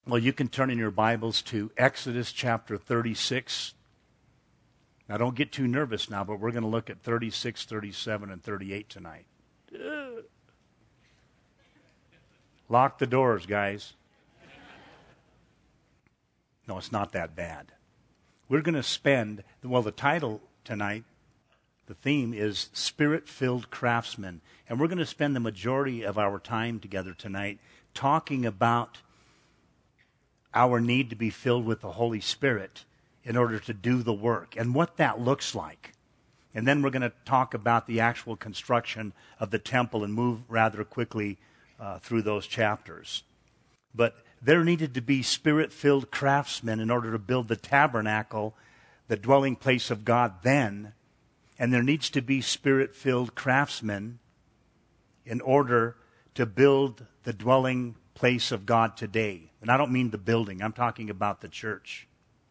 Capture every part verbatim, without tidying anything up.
Well, you can turn in your Bibles to Exodus chapter thirty-six. Now, don't get too nervous now, but we're going to look at thirty-six, thirty-seven, and thirty-eight tonight. Ugh. Lock the doors, guys. No, it's not that bad. We're going to spend, well, the title tonight, the theme is Spirit-Filled Craftsmen. And we're going to spend the majority of our time together tonight talking about our need to be filled with the Holy Spirit in order to do the work and what that looks like. And then we're going to talk about the actual construction of the temple and move rather quickly uh, through those chapters. But there needed to be Spirit-filled craftsmen in order to build the tabernacle, the dwelling place of God then. And there needs to be Spirit-filled craftsmen in order to build the dwelling place of God today. And I don't mean the building. I'm talking about the church.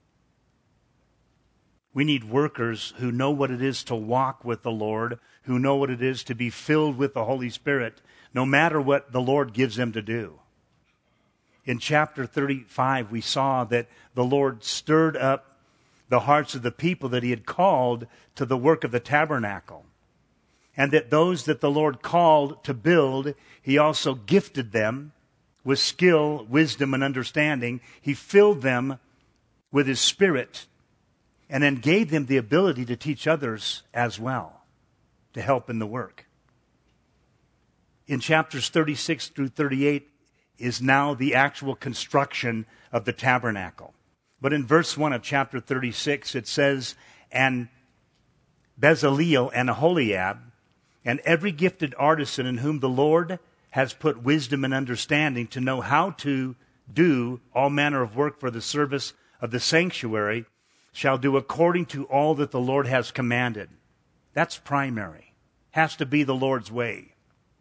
We need workers who know what it is to walk with the Lord, who know what it is to be filled with the Holy Spirit, no matter what the Lord gives them to do. In chapter thirty-five, we saw that the Lord stirred up the hearts of the people that he had called to the work of the tabernacle. And that those that the Lord called to build, he also gifted them with skill, wisdom, and understanding. He filled them with his Spirit and then gave them the ability to teach others as well, to help in the work. In chapters thirty-six through thirty-eight is now the actual construction of the tabernacle. But in verse one of chapter thirty-six, it says, "And Bezaleel and Aholiab, and every gifted artisan in whom the Lord has put wisdom and understanding to know how to do all manner of work for the service of the sanctuary, shall do according to all that the Lord has commanded." That's primary. Has to be the Lord's way.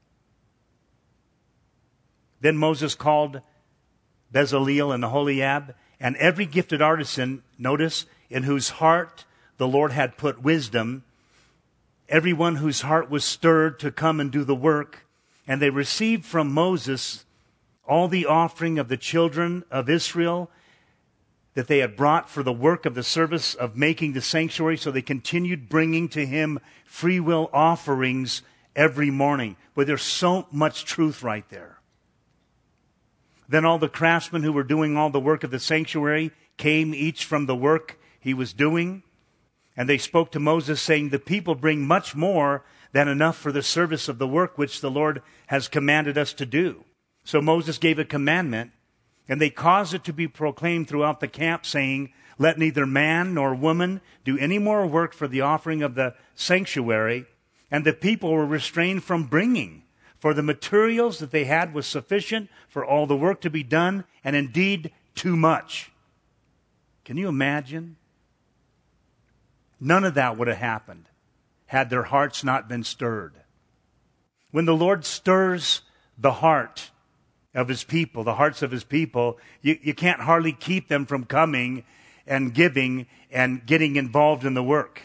Then Moses called Bezaleel and Aholiab, and every gifted artisan, notice, in whose heart the Lord had put wisdom, everyone whose heart was stirred to come and do the work. And they received from Moses all the offering of the children of Israel that they had brought for the work of the service of making the sanctuary. So they continued bringing to him free will offerings every morning. But there's so much truth right there. Then all the craftsmen who were doing all the work of the sanctuary came each from the work he was doing. And they spoke to Moses, saying, "The people bring much more than enough for the service of the work which the Lord has commanded us to do." So Moses gave a commandment, and they caused it to be proclaimed throughout the camp, saying, "Let neither man nor woman do any more work for the offering of the sanctuary." And the people were restrained from bringing, for the materials that they had was sufficient for all the work to be done, and indeed too much. Can you imagine? None of that would have happened had their hearts not been stirred. When the Lord stirs the heart of his people, the hearts of his people, you, you can't hardly keep them from coming and giving and getting involved in the work.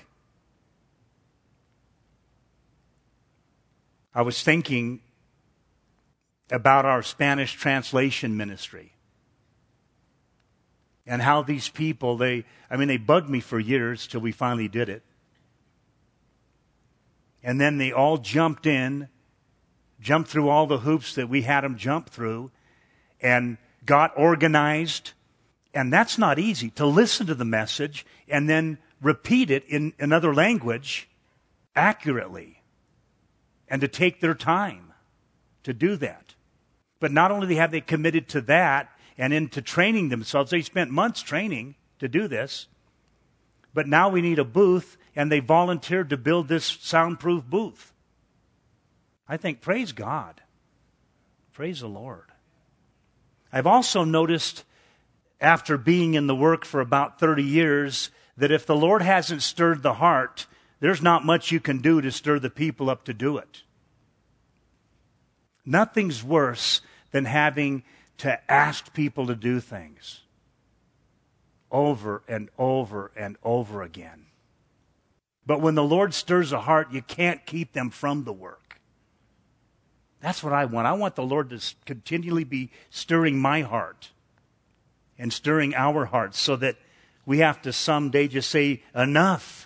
I was thinking about our Spanish translation ministry and how these people, they, I mean, they bugged me for years till we finally did it. And then they all jumped in, jumped through all the hoops that we had them jump through, and got organized. And that's not easy, to listen to the message and then repeat it in another language accurately, and to take their time to do that. But not only have they committed to that and into training themselves, they spent months training to do this, but now we need a booth, and they volunteered to build this soundproof booth. I think, praise God. Praise the Lord. I've also noticed, after being in the work for about thirty years, that if the Lord hasn't stirred the heart, there's not much you can do to stir the people up to do it. Nothing's worse than having to ask people to do things over and over and over again. But when the Lord stirs a heart, you can't keep them from the work. That's what I want. I want the Lord to continually be stirring my heart and stirring our hearts so that we have to someday just say, enough.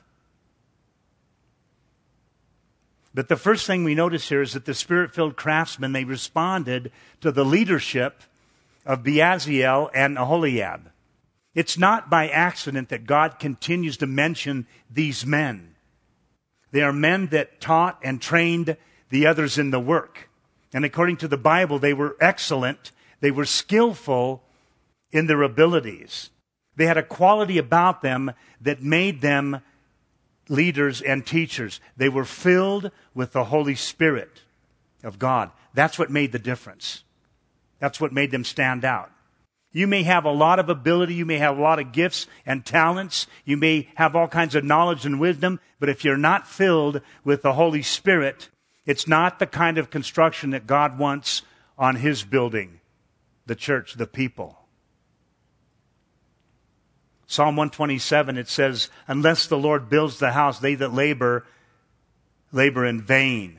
But the first thing we notice here is that the Spirit-filled craftsmen, they responded to the leadership of Beaziel and Aholiab. It's not by accident that God continues to mention these men. They are men that taught and trained the others in the work. And according to the Bible, they were excellent. They were skillful in their abilities. They had a quality about them that made them leaders and teachers. They were filled with the Holy Spirit of God. That's what made the difference. That's what made them stand out. You may have a lot of ability, you may have a lot of gifts and talents, you may have all kinds of knowledge and wisdom, but if you're not filled with the Holy Spirit, it's not the kind of construction that God wants on His building, the church, the people. Psalm one twenty-seven, it says, unless the Lord builds the house, they that labor, labor in vain.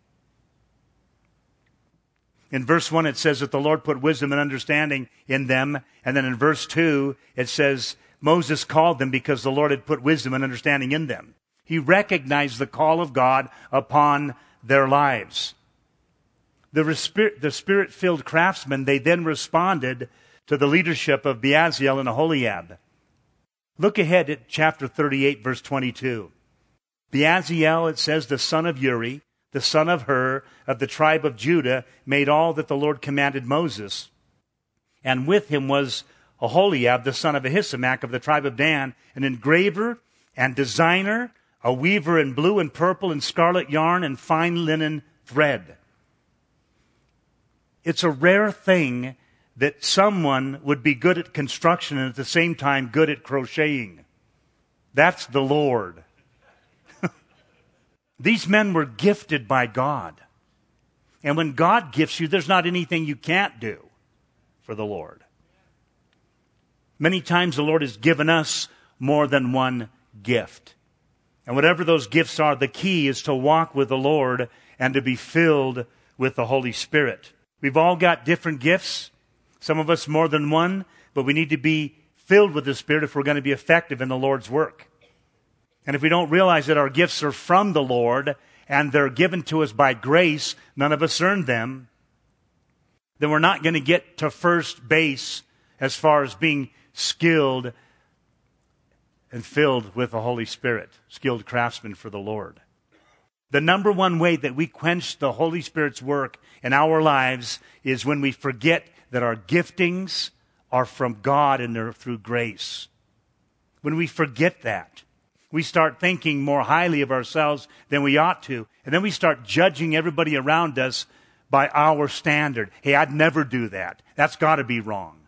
In verse one, it says that the Lord put wisdom and understanding in them. And then in verse two, it says, Moses called them because the Lord had put wisdom and understanding in them. He recognized the call of God upon their lives. The Spirit-filled craftsmen, they then responded to the leadership of Beaziel and Aholiab. Look ahead at chapter thirty-eight, verse twenty-two. Beaziel, it says, the son of Uri, the son of Hur, of the tribe of Judah, made all that the Lord commanded Moses. And with him was Aholiab, the son of Ahisamach, of the tribe of Dan, an engraver and designer, a weaver in blue and purple and scarlet yarn and fine linen thread. It's a rare thing that someone would be good at construction and at the same time good at crocheting. That's the Lord. These men were gifted by God. And when God gifts you, there's not anything you can't do for the Lord. Many times the Lord has given us more than one gift. And whatever those gifts are, the key is to walk with the Lord and to be filled with the Holy Spirit. We've all got different gifts. Some of us more than one, but we need to be filled with the Spirit if we're going to be effective in the Lord's work. And if we don't realize that our gifts are from the Lord and they're given to us by grace, none of us earned them, then we're not going to get to first base as far as being skilled and filled with the Holy Spirit, skilled craftsmen for the Lord. The number one way that we quench the Holy Spirit's work in our lives is when we forget that our giftings are from God and they're through grace. When we forget that, we start thinking more highly of ourselves than we ought to. And then we start judging everybody around us by our standard. Hey, I'd never do that. That's got to be wrong.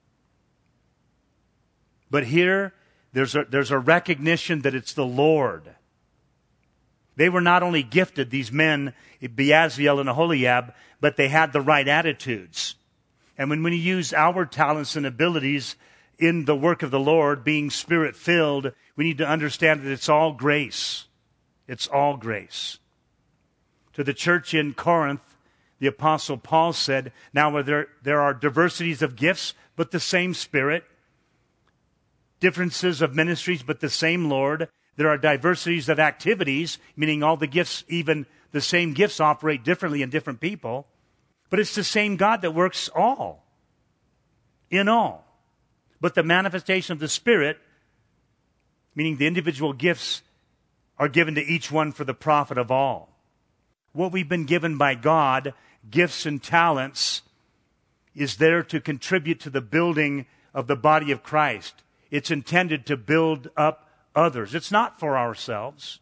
But here, there's a, there's a recognition that it's the Lord. They were not only gifted, these men, Beaziel and Aholiab, but they had the right attitudes. And when we use our talents and abilities in the work of the Lord, being Spirit-filled, we need to understand that it's all grace. It's all grace. To the church in Corinth, the Apostle Paul said, now there, there are diversities of gifts, but the same Spirit. Differences of ministries, but the same Lord. There are diversities of activities, meaning all the gifts, even the same gifts operate differently in different people. But it's the same God that works all, in all. But the manifestation of the Spirit, meaning the individual gifts, are given to each one for the profit of all. What we've been given by God, gifts and talents, is there to contribute to the building of the body of Christ. It's intended to build up others. It's not for ourselves.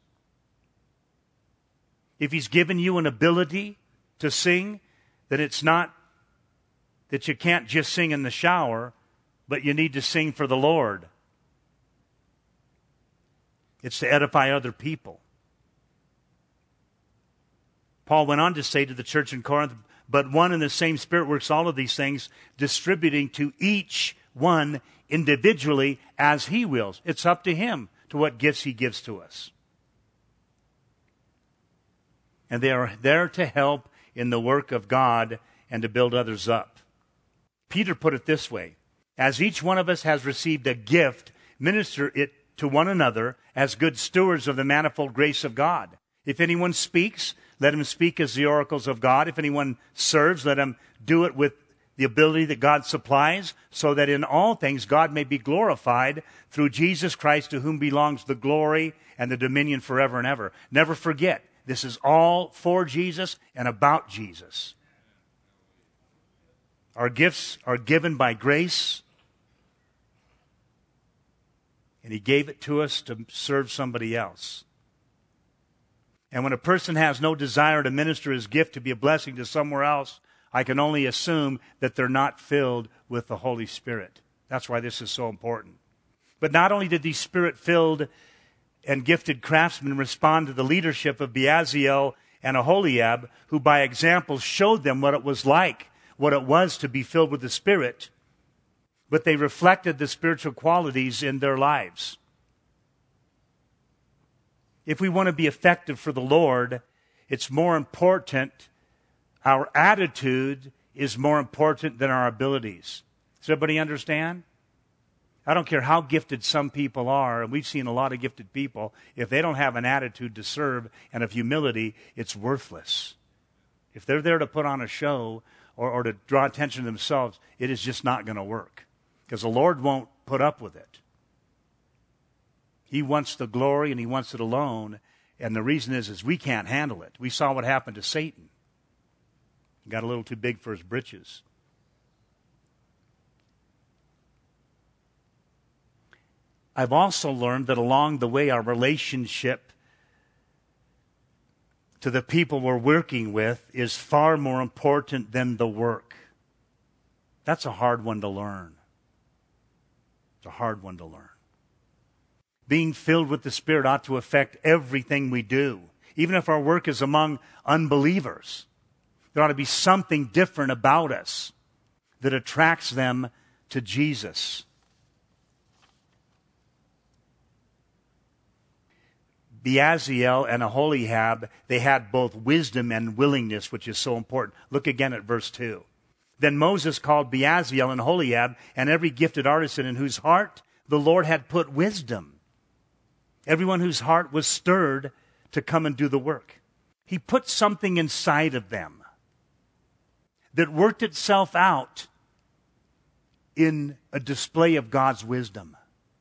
If He's given you an ability to sing, then it's not that you can't just sing in the shower, but you need to sing for the Lord. It's to edify other people. Paul went on to say to the church in Corinth, but one and the same Spirit works all of these things, distributing to each one individually as He wills. It's up to Him to what gifts He gives to us. And they are there to help in the work of God and to build others up. Peter put it this way, As each one of us has received a gift, minister it to one another as good stewards of the manifold grace of God. If anyone speaks, let him speak as the oracles of God. If anyone serves, let him do it with the ability that God supplies, so that in all things God may be glorified through Jesus Christ, to whom belongs the glory and the dominion forever and ever. Never forget, this is all for Jesus and about Jesus. Our gifts are given by grace, and He gave it to us to serve somebody else. And when a person has no desire to minister his gift to be a blessing to somewhere else, I can only assume that they're not filled with the Holy Spirit. That's why this is so important. But not only did these Spirit-filled and gifted craftsmen respond to the leadership of Beaziel and Aholiab, who by example showed them what it was like, what it was to be filled with the Spirit, but they reflected the spiritual qualities in their lives. If we want to be effective for the Lord, it's more important. Our attitude is more important than our abilities. Does everybody understand? I don't care how gifted some people are, and we've seen a lot of gifted people. If they don't have an attitude to serve and of humility, it's worthless. If they're there to put on a show or, or to draw attention to themselves, it is just not going to work, because the Lord won't put up with it. He wants the glory, and He wants it alone, and the reason is, is we can't handle it. We saw what happened to Satan. He got a little too big for his britches. I've also learned that along the way, our relationship to the people we're working with is far more important than the work. That's a hard one to learn. It's a hard one to learn. Being filled with the Spirit ought to affect everything we do. Even if our work is among unbelievers, there ought to be something different about us that attracts them to Jesus. Beaziel and Aholiab, they had both wisdom and willingness, which is so important. Look again at verse two. Then Moses called Beaziel and Aholiab and every gifted artisan in whose heart the Lord had put wisdom. Everyone whose heart was stirred to come and do the work. He put something inside of them that worked itself out in a display of God's wisdom.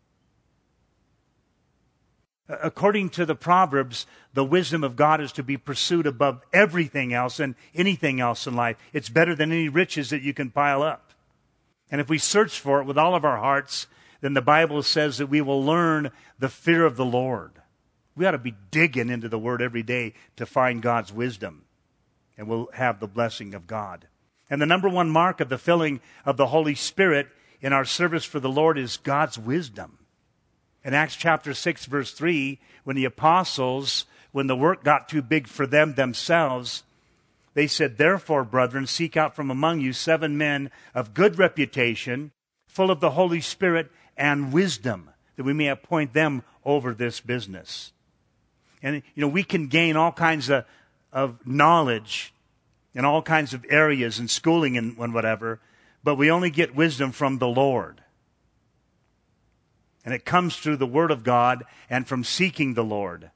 According to the Proverbs, the wisdom of God is to be pursued above everything else and anything else in life. It's better than any riches that you can pile up. And if we search for it with all of our hearts, then the Bible says that we will learn the fear of the Lord. We ought to be digging into the Word every day to find God's wisdom, and we'll have the blessing of God. And the number one mark of the filling of the Holy Spirit in our service for the Lord is God's wisdom. In Acts chapter six, verse three, when the apostles, when the work got too big for them themselves, they said, "Therefore, brethren, seek out from among you seven men of good reputation, full of the Holy Spirit and wisdom, that we may appoint them over this business." And, you know, we can gain all kinds of, of knowledge in all kinds of areas and schooling and, and whatever, but we only get wisdom from the Lord. And it comes through the Word of God and from seeking the Lord.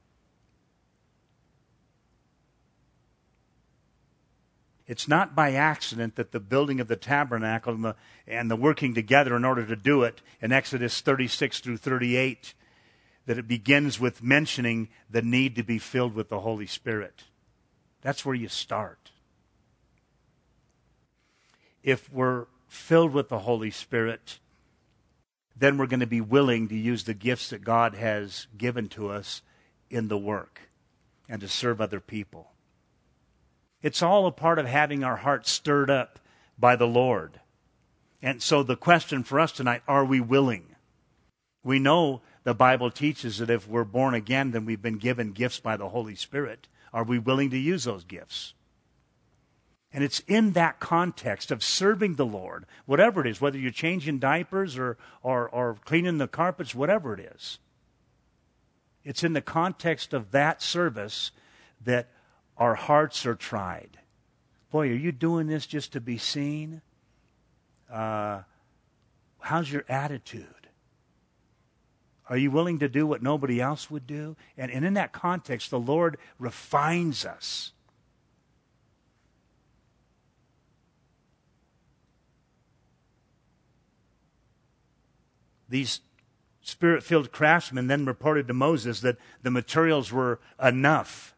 It's not by accident that the building of the tabernacle and the, and the working together in order to do it in Exodus thirty-six through thirty-eight, that it begins with mentioning the need to be filled with the Holy Spirit. That's where you start. If we're filled with the Holy Spirit, then we're going to be willing to use the gifts that God has given to us in the work and to serve other people. It's all a part of having our hearts stirred up by the Lord. And so the question for us tonight, are we willing? We know the Bible teaches that if we're born again, then we've been given gifts by the Holy Spirit. Are we willing to use those gifts? And it's in that context of serving the Lord, whatever it is, whether you're changing diapers or, or, or cleaning the carpets, whatever it is. It's in the context of that service that our hearts are tried. Boy, are you doing this just to be seen? Uh, how how's your attitude? Are you willing to do what nobody else would do? And, and in that context, the Lord refines us. These Spirit-filled craftsmen then reported to Moses that the materials were enough.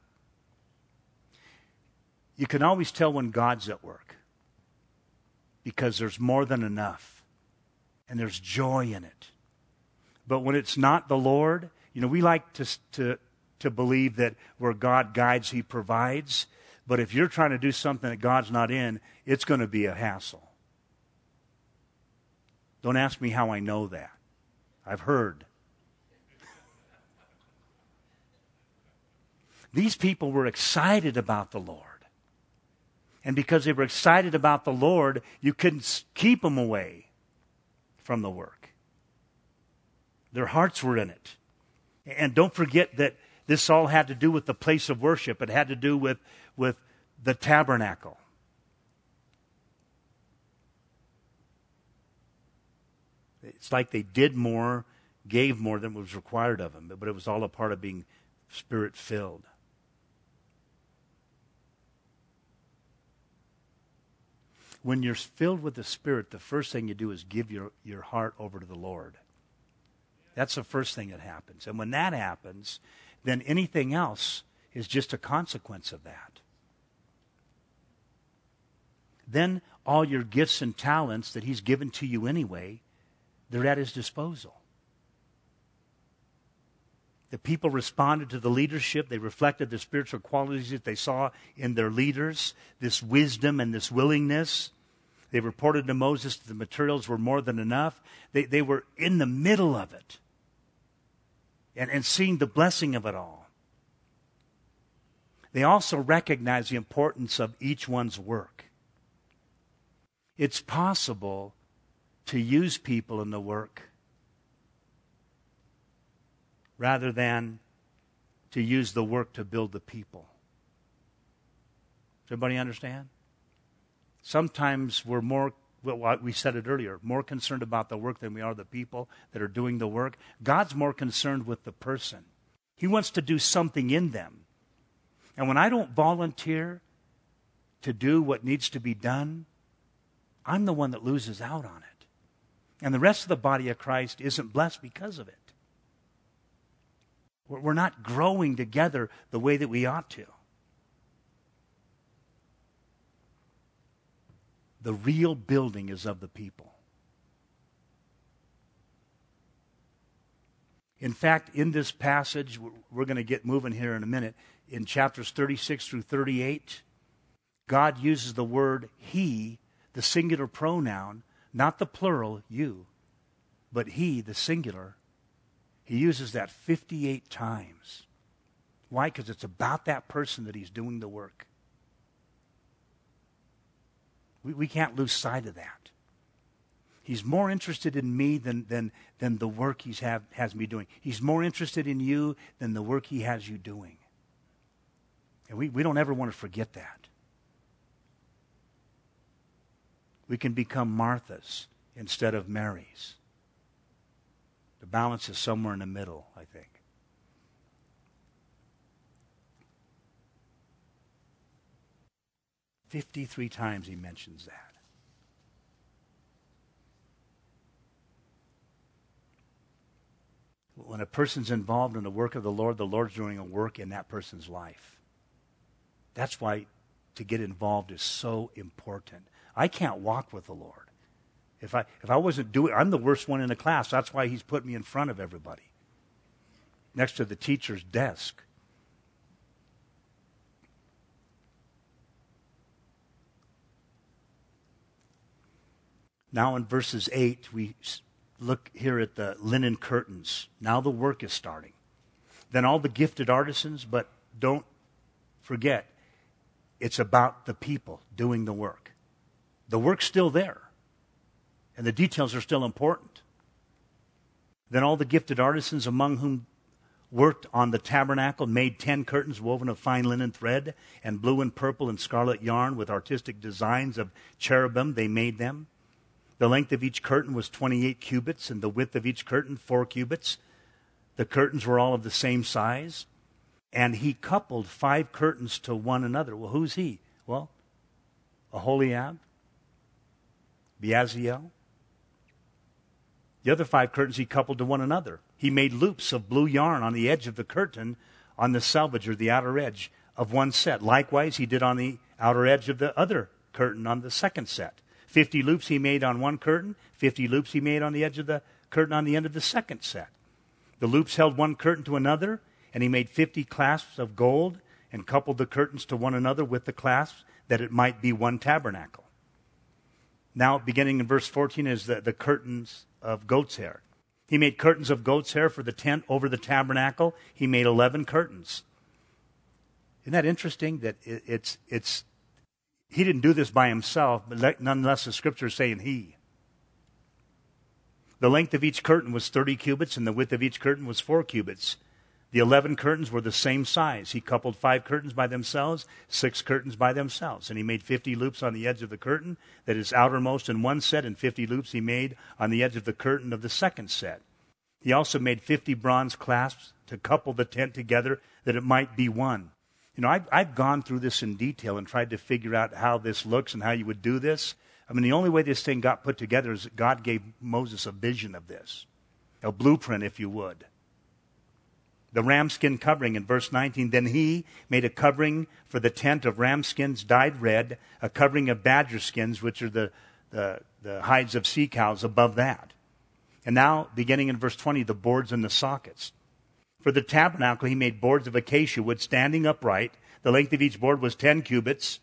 You can always tell when God's at work because there's more than enough and there's joy in it. But when it's not the Lord, you know, we like to, to, to believe that where God guides, He provides. But if you're trying to do something that God's not in, it's going to be a hassle. Don't ask me how I know that. I've heard. These people were excited about the Lord. And because they were excited about the Lord, you couldn't keep them away from the work. Their hearts were in it. And don't forget that this all had to do with the place of worship. It had to do with, with the tabernacle. It's like they did more, gave more than was required of them. But it was all a part of being Spirit-filled. When you're filled with the Spirit, the first thing you do is give your, your heart over to the Lord. That's the first thing that happens. And when that happens, then anything else is just a consequence of that. Then all your gifts and talents that He's given to you anyway, they're at His disposal. The people responded to the leadership. They reflected the spiritual qualities that they saw in their leaders, this wisdom and this willingness. They reported to Moses that the materials were more than enough. They, they were in the middle of it and, and seeing the blessing of it all. They also recognized the importance of each one's work. It's possible to use people in the work rather than to use the work to build the people. Does everybody understand? Sometimes we're more, well, we said it earlier, more concerned about the work than we are the people that are doing the work. God's more concerned with the person. He wants to do something in them. And when I don't volunteer to do what needs to be done, I'm the one that loses out on it. And the rest of the body of Christ isn't blessed because of it. We're not growing together the way that we ought to. The real building is of the people. In fact, in this passage, we're going to get moving here in a minute, in chapters thirty-six through thirty-eight, God uses the word He, the singular pronoun, not the plural, you, but He, the singular. He uses that fifty-eight times. Why? Because it's about that person that He's doing the work. We, we can't lose sight of that. He's more interested in me than, than, than the work He have, has me doing. He's more interested in you than the work He has you doing. And we, we don't ever want to forget that. We can become Marthas instead of Marys. The balance is somewhere in the middle, I think. Fifty-three times He mentions that. When a person's involved in the work of the Lord, the Lord's doing a work in that person's life. That's why to get involved is so important. I can't walk with the Lord. If I if I wasn't doing, I'm the worst one in the class. That's why He's put me in front of everybody, next to the teacher's desk. Now in verses eight, we look here at the linen curtains. Now the work is starting. Then all the gifted artisans, but don't forget, it's about the people doing the work. The work's still there. And the details are still important. Then all the gifted artisans among whom worked on the tabernacle made ten curtains woven of fine linen thread and blue and purple and scarlet yarn with artistic designs of cherubim. They made them. The length of each curtain was twenty-eight cubits, and the width of each curtain four cubits. The curtains were all of the same size. And he coupled five curtains to one another. Well, who's he? Well, Aholiab, Beaziel. The other five curtains he coupled to one another. He made loops of blue yarn on the edge of the curtain on the selvage, or the outer edge of one set. Likewise, he did on the outer edge of the other curtain on the second set. Fifty loops he made on one curtain. Fifty loops he made on the edge of the curtain on the end of the second set. The loops held one curtain to another, and he made fifty clasps of gold and coupled the curtains to one another with the clasps, that it might be one tabernacle. Now, beginning in verse fourteen, is the, the curtains of goat's hair. He made curtains of goat's hair for the tent over the tabernacle. He made eleven curtains. Isn't that interesting that it, it's, it's, he didn't do this by himself, but nonetheless the scripture is saying he. The length of each curtain was thirty cubits, and the width of each curtain was four cubits. The eleven curtains were the same size. He coupled five curtains by themselves, six curtains by themselves. And he made fifty loops on the edge of the curtain that is outermost in one set, and fifty loops he made on the edge of the curtain of the second set. He also made fifty bronze clasps to couple the tent together, that it might be one. You know, I've, I've gone through this in detail and tried to figure out how this looks and how you would do this. I mean, the only way this thing got put together is that God gave Moses a vision of this, a blueprint, if you would. The ramskin covering in verse nineteen, then he made a covering for the tent of ram skins dyed red, a covering of badger skins, which are the, the, the hides of sea cows, above that. And now, beginning in verse twenty, the boards and the sockets. For the tabernacle he made boards of acacia wood standing upright. The length of each board was ten cubits,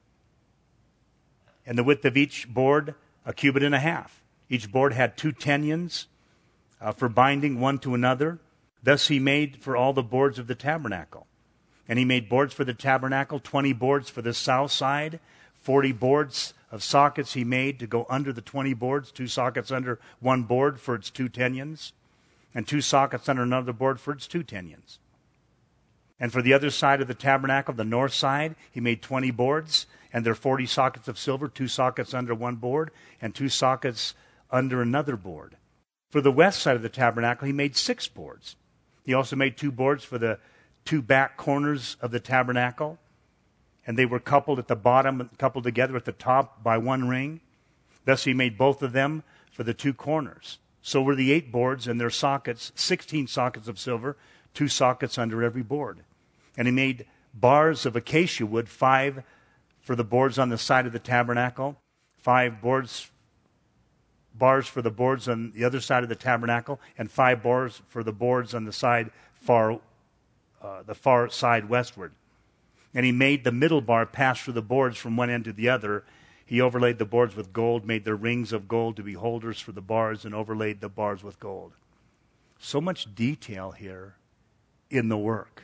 and the width of each board a cubit and a half. Each board had two tenons uh, for binding one to another. Thus he made for all the boards of the tabernacle. And he made boards for the tabernacle, twenty boards for the south side, forty boards of sockets he made to go under the twenty boards, two sockets under one board for its two tenons, and two sockets under another board for its two tenons. And for the other side of the tabernacle, the north side, he made twenty boards, and there are forty sockets of silver, two sockets under one board, and two sockets under another board. For the west side of the tabernacle, he made six boards. He also made two boards for the two back corners of the tabernacle, and they were coupled at the bottom, coupled together at the top by one ring. Thus he made both of them for the two corners. So were the eight boards and their sockets, sixteen sockets of silver, two sockets under every board. And he made bars of acacia wood, five for the boards on the side of the tabernacle, five boards bars for the boards on the other side of the tabernacle, and five bars for the boards on the side far, uh, the far side westward. And he made the middle bar pass through the boards from one end to the other. He overlaid the boards with gold, made their rings of gold to be holders for the bars, and overlaid the bars with gold. So much detail here in the work.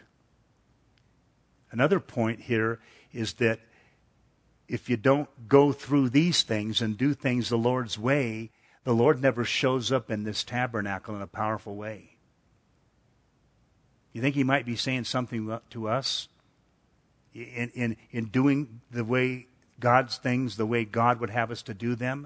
Another point here is that if you don't go through these things and do things the Lord's way, the Lord never shows up in this tabernacle in a powerful way. You think he might be saying something to us in, in, in doing the way God's things, the way God would have us to do them?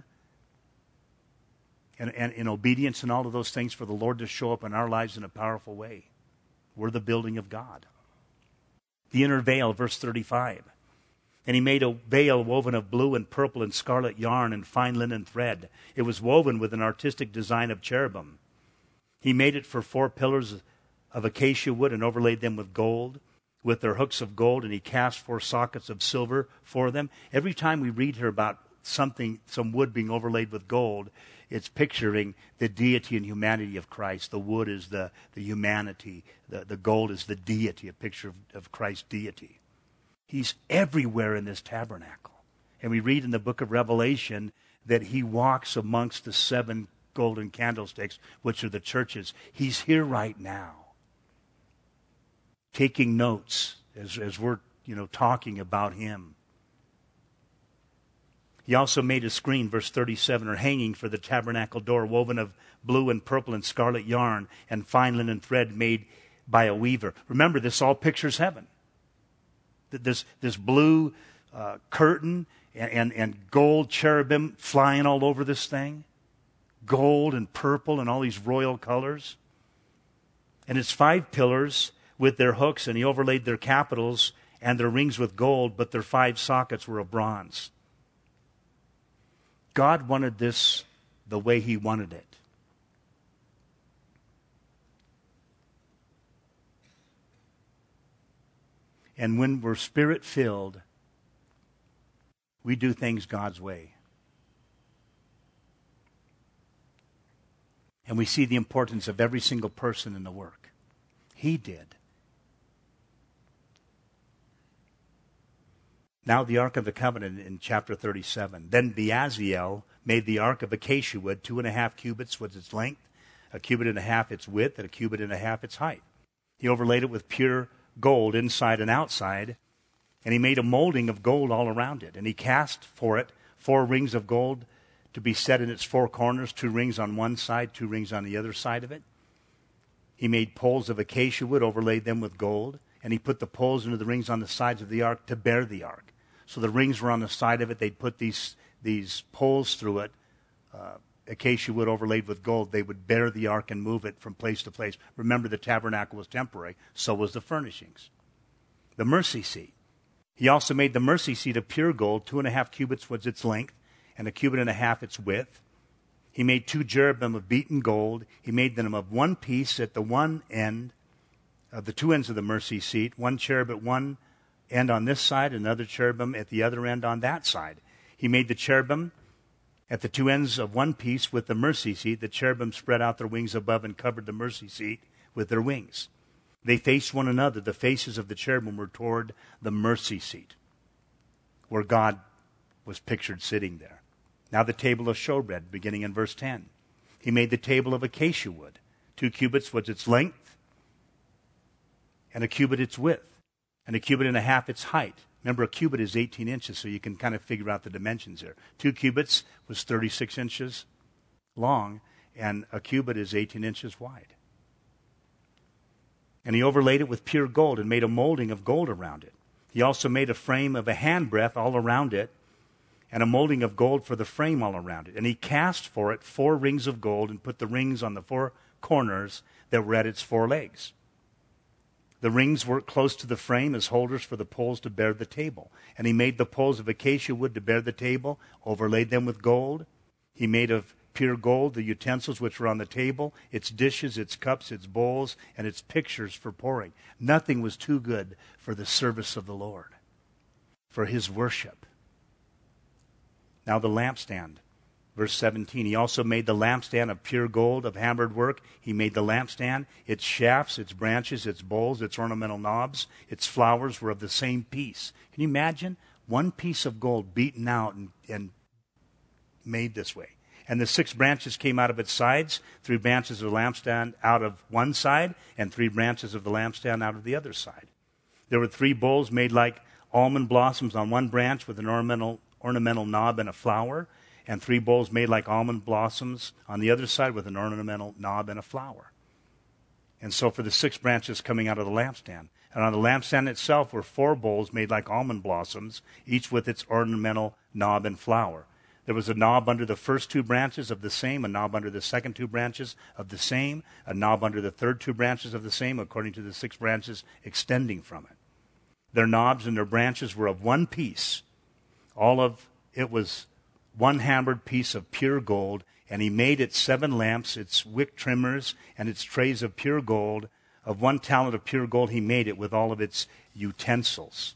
And, and in obedience and all of those things for the Lord to show up in our lives in a powerful way. We're the building of God. The inner veil, verse thirty-five. And he made a veil woven of blue and purple and scarlet yarn and fine linen thread. It was woven with an artistic design of cherubim. He made it for four pillars of acacia wood and overlaid them with gold, with their hooks of gold, and he cast four sockets of silver for them. Every time we read here about something, some wood being overlaid with gold, it's picturing the deity and humanity of Christ. The wood is the, the humanity. The, the gold is the deity, a picture of, of Christ's deity. He's everywhere in this tabernacle. And we read in the book of Revelation that he walks amongst the seven golden candlesticks, which are the churches. He's here right now, taking notes as, as we're you know, talking about him. He also made a screen, verse thirty-seven, or hanging for the tabernacle door, woven of blue and purple and scarlet yarn and fine linen thread made by a weaver. Remember, this all pictures heaven. This, this blue uh, curtain and, and, and gold cherubim flying all over this thing. Gold and purple and all these royal colors. And it's five pillars with their hooks, and he overlaid their capitals and their rings with gold, but their five sockets were of bronze. God wanted this the way he wanted it. And when we're spirit-filled, we do things God's way. And we see the importance of every single person in the work. He did. Now the Ark of the Covenant in chapter thirty-seven. Then Beaziel made the Ark of acacia wood, two and a half cubits was its length, a cubit and a half its width, and a cubit and a half its height. He overlaid it with pure gold inside and outside, and he made a molding of gold all around it. And he cast for it four rings of gold to be set in its four corners, two rings on one side, two rings on the other side of it. He made poles of acacia wood, overlaid them with gold, and he put the poles into the rings on the sides of the ark to bear the ark. So the rings were on the side of it. They'd put these, these poles through it, uh, acacia wood overlaid with gold. They would bear the ark and move it from place to place. Remember, the tabernacle was temporary. So was the furnishings. The mercy seat. He also made the mercy seat of pure gold. Two and a half cubits was its length, and a cubit and a half its width. He made two cherubim of beaten gold. He made them of one piece at the one end, of the two ends of the mercy seat. One cherub at one end on this side, another cherubim at the other end on that side. He made the cherubim at the two ends of one piece with the mercy seat. The cherubim spread out their wings above and covered the mercy seat with their wings. They faced one another. The faces of the cherubim were toward the mercy seat, where God was pictured sitting there. Now the table of showbread, beginning in verse ten. He made the table of acacia wood. Two cubits was its length, and a cubit its width, and a cubit and a half its height. Remember, a cubit is eighteen inches, so you can kind of figure out the dimensions there. Two cubits was thirty-six inches long, and a cubit is eighteen inches wide. And he overlaid it with pure gold and made a molding of gold around it. He also made a frame of a handbreadth all around it, and a molding of gold for the frame all around it. And he cast for it four rings of gold and put the rings on the four corners that were at its four legs. The rings were close to the frame as holders for the poles to bear the table. And he made the poles of acacia wood to bear the table, overlaid them with gold. He made of pure gold the utensils which were on the table, its dishes, its cups, its bowls, and its pictures for pouring. Nothing was too good for the service of the Lord, for his worship. Now the lampstand. Verse seventeen, he also made the lampstand of pure gold, of hammered work. He made the lampstand, its shafts, its branches, its bowls, its ornamental knobs, its flowers were of the same piece. Can you imagine? One piece of gold beaten out and, and made this way. And the six branches came out of its sides, three branches of the lampstand out of one side, and three branches of the lampstand out of the other side. There were three bowls made like almond blossoms on one branch with an ornamental, ornamental knob and a flower, and three bowls made like almond blossoms on the other side with an ornamental knob and a flower. And so for the six branches coming out of the lampstand. And on the lampstand itself were four bowls made like almond blossoms, each with its ornamental knob and flower. There was a knob under the first two branches of the same, a knob under the second two branches of the same, a knob under the third two branches of the same, according to the six branches extending from it. Their knobs and their branches were of one piece. All of it was one hammered piece of pure gold, and he made its seven lamps, its wick trimmers, and its trays of pure gold. Of one talent of pure gold he made it with all of its utensils.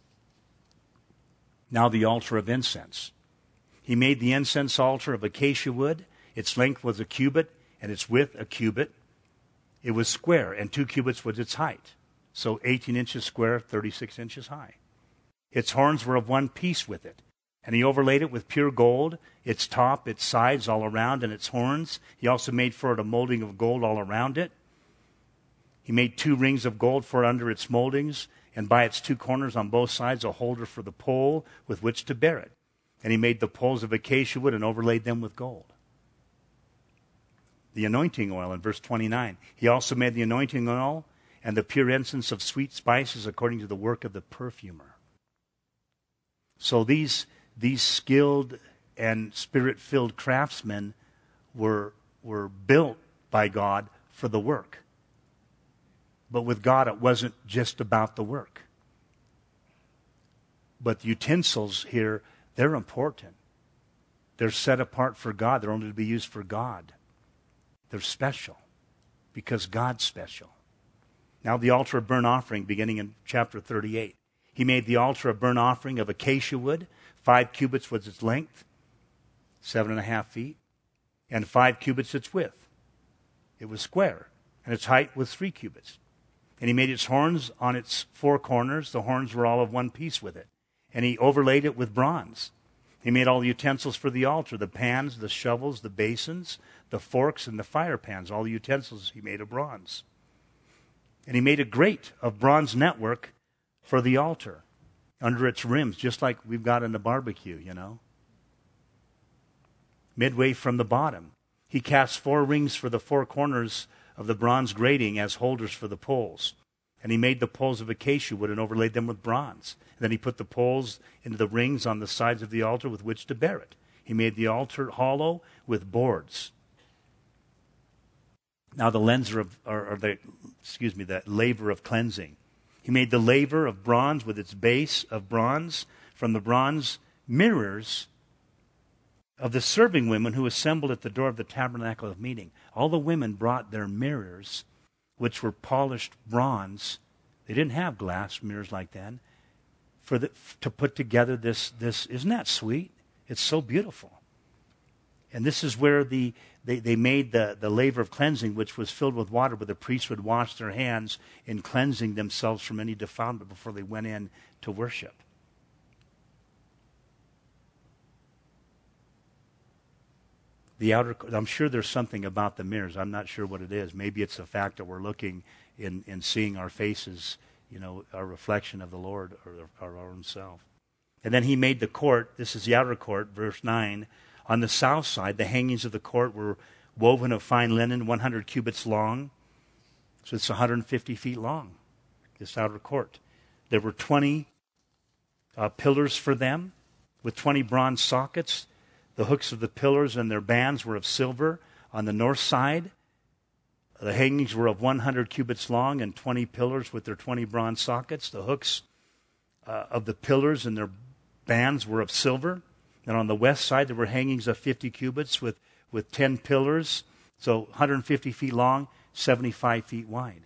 Now the altar of incense. He made the incense altar of acacia wood. Its length was a cubit, and its width a cubit. It was square, and two cubits was its height. So eighteen inches square, thirty-six inches high. Its horns were of one piece with it. And he overlaid it with pure gold, its top, its sides all around, and its horns. He also made for it a molding of gold all around it. He made two rings of gold for under its moldings, and by its two corners on both sides a holder for the pole with which to bear it. And he made the poles of acacia wood and overlaid them with gold. The anointing oil in verse twenty-nine. He also made the anointing oil and the pure incense of sweet spices according to the work of the perfumer. So these these skilled and spirit-filled craftsmen were, were built by God for the work. But with God, it wasn't just about the work. But the utensils here, they're important. They're set apart for God. They're only to be used for God. They're special because God's special. Now the altar of burnt offering, beginning in chapter thirty-eight. He made the altar of burnt offering of acacia wood. Five cubits was its length, seven and a half feet, and five cubits its width. It was square, and its height was three cubits. And he made its horns on its four corners. The horns were all of one piece with it. And he overlaid it with bronze. He made all the utensils for the altar, the pans, the shovels, the basins, the forks, and the fire pans. All the utensils he made of bronze. And he made a grate of bronze network for the altar under its rims, just like we've got in the barbecue, you know. Midway from the bottom, he cast four rings for the four corners of the bronze grating as holders for the poles. And he made the poles of acacia wood and overlaid them with bronze. And then he put the poles into the rings on the sides of the altar with which to bear it. He made the altar hollow with boards. Now the lenser of, or, or the, excuse me, the laver of cleansing. He made the laver of bronze with its base of bronze from the bronze mirrors of the serving women who assembled at the door of the tabernacle of meeting. All the women brought their mirrors, which were polished bronze. They didn't have glass mirrors like that. For the, to put together this, this, isn't that sweet? It's so beautiful. And this is where the they, they made the, the laver of cleansing, which was filled with water, where the priests would wash their hands in cleansing themselves from any defilement before they went in to worship. The outer, I'm sure there's something about the mirrors. I'm not sure what it is. Maybe it's the fact that we're looking in, in seeing our faces, you know, our reflection of the Lord or our own self. And then he made the court. This is the outer court, verse nine. On the south side, the hangings of the court were woven of fine linen, one hundred cubits long. So it's one hundred fifty feet long, this outer court. There were twenty uh, pillars for them with twenty bronze sockets. The hooks of the pillars and their bands were of silver. On the north side, the hangings were of one hundred cubits long and twenty pillars with their twenty bronze sockets. The hooks uh, of the pillars and their bands were of silver. And on the west side, there were hangings of fifty cubits with, with ten pillars. So one hundred fifty feet long, seventy-five feet wide.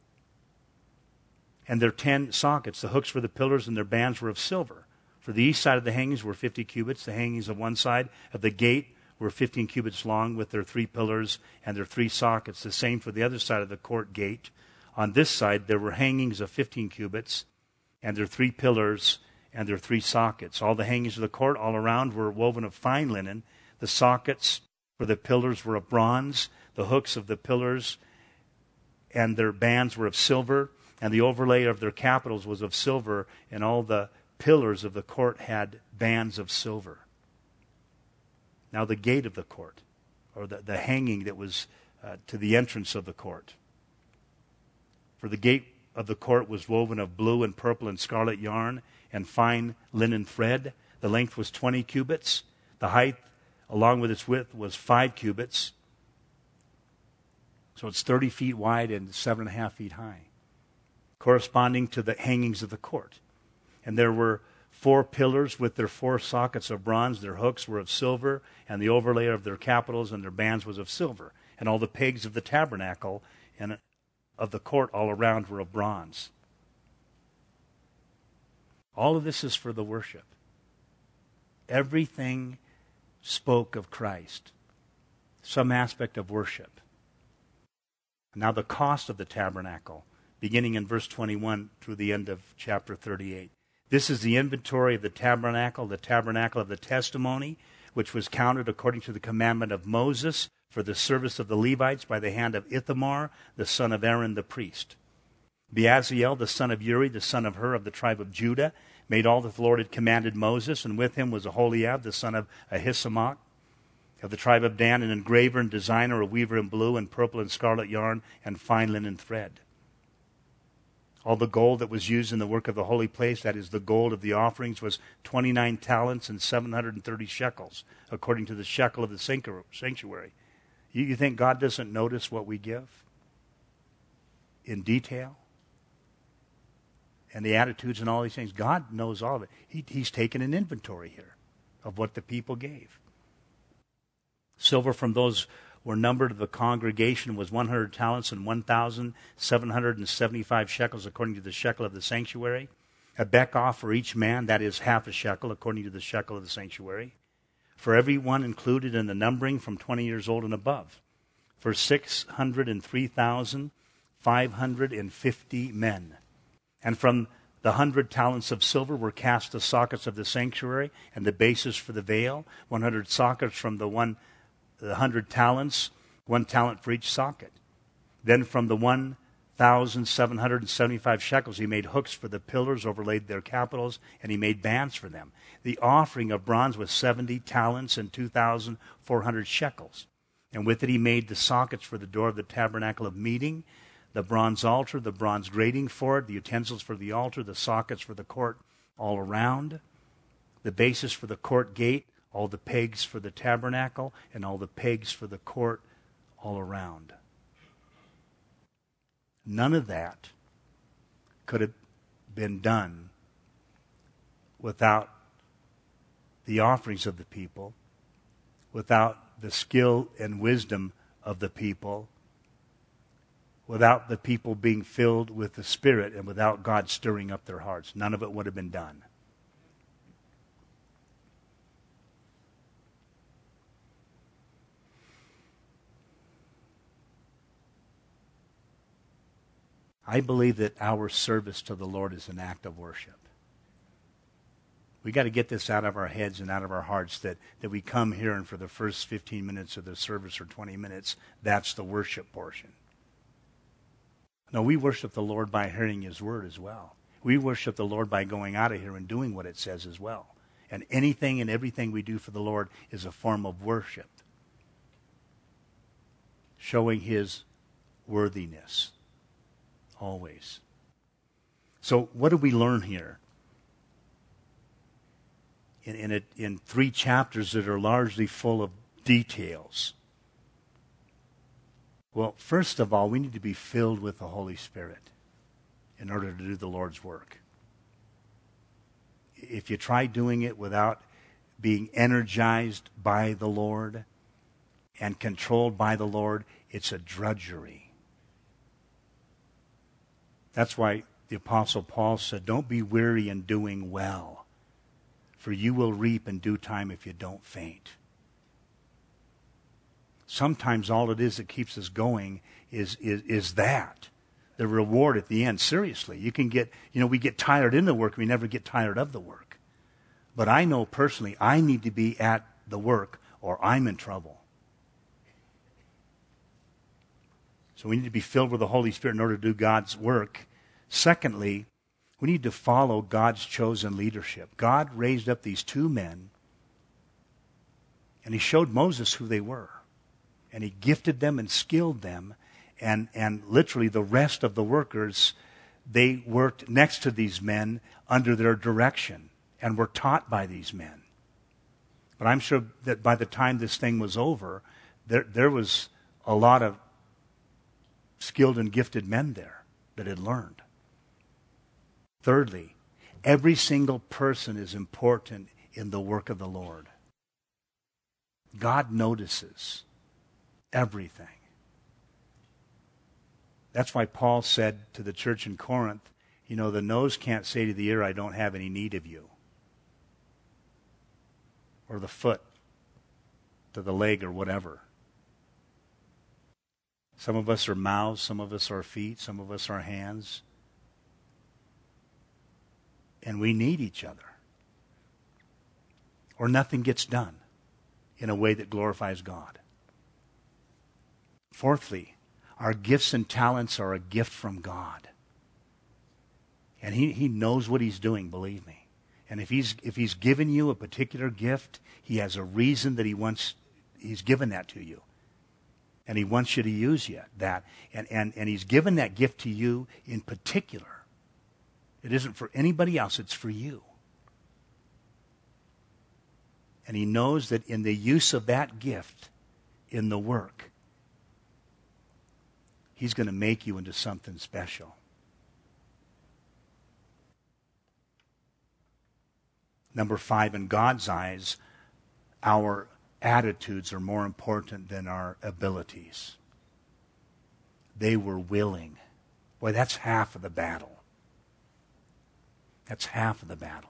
And their ten sockets, the hooks for the pillars and their bands were of silver. For the east side of the hangings were fifty cubits. The hangings of one side of the gate were fifteen cubits long with their three pillars and their three sockets. The same for the other side of the court gate. On this side, there were hangings of fifteen cubits and their three pillars and their three sockets. All the hangings of the court all around were woven of fine linen. The sockets for the pillars were of bronze. The hooks of the pillars and their bands were of silver. And the overlay of their capitals was of silver. And all the pillars of the court had bands of silver. Now the gate of the court, or the, the hanging that was uh, to the entrance of the court. For the gate of the court was woven of blue and purple and scarlet yarn and fine linen thread. The length was twenty cubits. The height, along with its width, was five cubits. So it's thirty feet wide and seven and a half feet high, corresponding to the hangings of the court. And there were four pillars with their four sockets of bronze. Their hooks were of silver, and the overlay of their capitals and their bands was of silver. And all the pegs of the tabernacle and of the court all around were of bronze. All of this is for the worship. Everything spoke of Christ, some aspect of worship. Now the cost of the tabernacle, beginning in verse twenty-one through the end of chapter thirty-eight. This is the inventory of the tabernacle, the tabernacle of the testimony, which was counted according to the commandment of Moses for the service of the Levites by the hand of Ithamar, the son of Aaron the priest. Beaziel, the son of Uri, the son of Hur of the tribe of Judah, made all that the Lord had commanded Moses, and with him was Aholiab, the son of Ahisamach, of the tribe of Dan, an engraver and designer, a weaver in blue and purple and scarlet yarn and fine linen thread. All the gold that was used in the work of the holy place, that is the gold of the offerings, was twenty-nine talents and seven hundred thirty shekels, according to the shekel of the sanctuary. You, you think God doesn't notice what we give in detail? And the attitudes and all these things. God knows all of it. He, he's taken an inventory here of what the people gave. Silver from those were numbered of the congregation was one hundred talents and one thousand seven hundred seventy-five shekels, according to the shekel of the sanctuary. A bekah for each man, that is half a shekel, according to the shekel of the sanctuary. For every one included in the numbering from twenty years old and above. For six hundred three thousand five hundred fifty men. And from the hundred talents of silver were cast the sockets of the sanctuary and the bases for the veil. One hundred sockets from the one the hundred talents, one talent for each socket. Then from the one thousand seven hundred seventy-five shekels he made hooks for the pillars, overlaid their capitals, and he made bands for them. The offering of bronze was seventy talents and two thousand four hundred shekels. And with it he made the sockets for the door of the tabernacle of meeting, the bronze altar, the bronze grating for it, the utensils for the altar, the sockets for the court all around, the bases for the court gate, all the pegs for the tabernacle, and all the pegs for the court all around. None of that could have been done without the offerings of the people, without the skill and wisdom of the people, without the people being filled with the Spirit, and without God stirring up their hearts. None of it would have been done. I believe that our service to the Lord is an act of worship. We got to get this out of our heads and out of our hearts, that, that we come here and for the first fifteen minutes of the service or twenty minutes, that's the worship portion. No, we worship the Lord by hearing His word as well. We worship the Lord by going out of here and doing what it says as well. And anything and everything we do for the Lord is a form of worship, showing His worthiness. Always. So what do we learn here? In, in, it, in three chapters that are largely full of details. Well, first of all, we need to be filled with the Holy Spirit in order to do the Lord's work. If you try doing it without being energized by the Lord and controlled by the Lord, it's a drudgery. That's why the Apostle Paul said, don't be weary in doing well, for you will reap in due time if you don't faint. Sometimes all it is that keeps us going is, is, is that. The reward at the end. Seriously, you can get, you know, we get tired in the work, we never get tired of the work. But I know personally, I need to be at the work or I'm in trouble. So we need to be filled with the Holy Spirit in order to do God's work. Secondly, we need to follow God's chosen leadership. God raised up these two men, and He showed Moses who they were. And He gifted them and skilled them, and, and literally the rest of the workers, they worked next to these men under their direction and were taught by these men. But I'm sure that by the time this thing was over, there, there was a lot of skilled and gifted men there that had learned. Thirdly, every single person is important in the work of the Lord. God notices everything. That's why Paul said to the church in Corinth, you know, the nose can't say to the ear, I don't have any need of you. Or the foot to the leg or whatever. Some of us are mouths, some of us are feet, some of us are hands. And we need each other. Or nothing gets done in a way that glorifies God. Fourthly, our gifts and talents are a gift from God. And he, he knows what He's doing, believe me. And if he's if he's given you a particular gift, He has a reason that he wants He's given that to you. And He wants you to use you, that. And, and, and He's given that gift to you in particular It isn't for anybody else. It's for you. And he knows that in the use of that gift, in the work, he's going to make you into something special. Number five, in God's eyes, our attitudes are more important than our abilities. They were willing. Boy, that's half of the battle. That's half of the battle.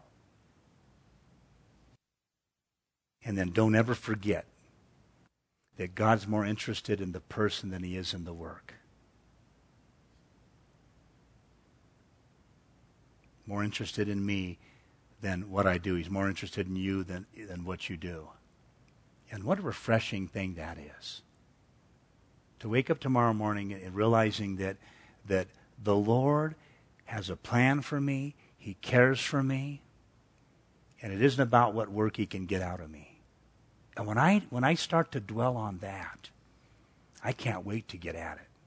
And then don't ever forget that God's more interested in the person than he is in the work. More interested in me than what I do. He's more interested in you than, than what you do. And what a refreshing thing that is. To wake up tomorrow morning and realizing that, that the Lord has a plan for me. He cares for me. And it isn't about what work he can get out of me. And when I when I start to dwell on that, I can't wait to get at it.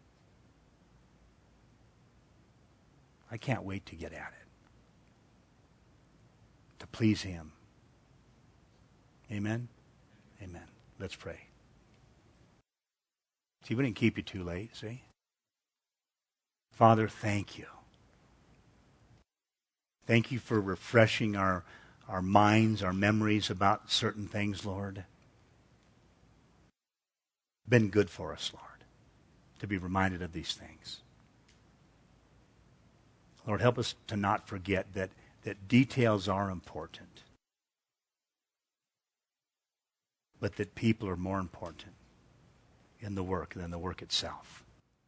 I can't wait to get at it. To please him. Amen? Amen. Let's pray. See, we didn't keep you too late, see? Father, thank you. Thank you for refreshing our, our minds, our memories about certain things, Lord. Been good for us, Lord, to be reminded of these things. Lord, help us to not forget that, that details are important, but that people are more important in the work than the work itself.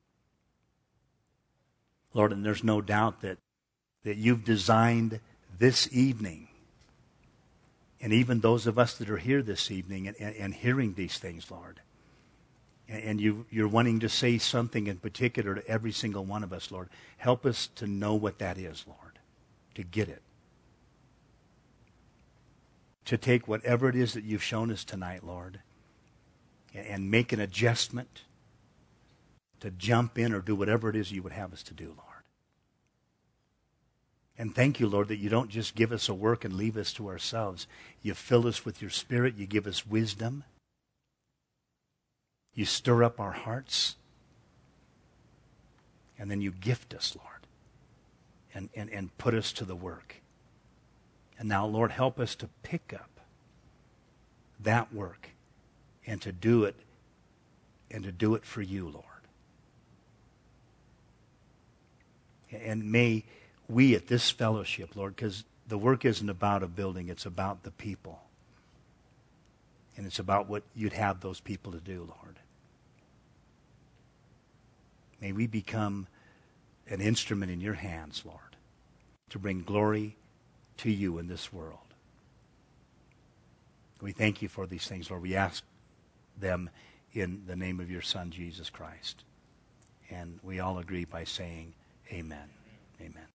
Lord, and there's no doubt that, that you've designed this evening, and even those of us that are here this evening and, and, and hearing these things, Lord, and, and you, you're wanting to say something in particular to every single one of us, Lord. Help us to know what that is, Lord, to get it. To take whatever it is that you've shown us tonight, Lord, and, and make an adjustment, to jump in or do whatever it is you would have us to do, Lord. And thank you, Lord, that you don't just give us a work and leave us to ourselves. You fill us with your Spirit. You give us wisdom. You stir up our hearts. And then you gift us, Lord, and, and, and put us to the work. And now, Lord, help us to pick up that work and to do it, and to do it for you, Lord. And may we at this fellowship, Lord, because the work isn't about a building, it's about the people. And it's about what you'd have those people to do, Lord. May we become an instrument in your hands, Lord, to bring glory to you in this world. We thank you for these things, Lord. We ask them in the name of your Son, Jesus Christ. And we all agree by saying amen. Amen.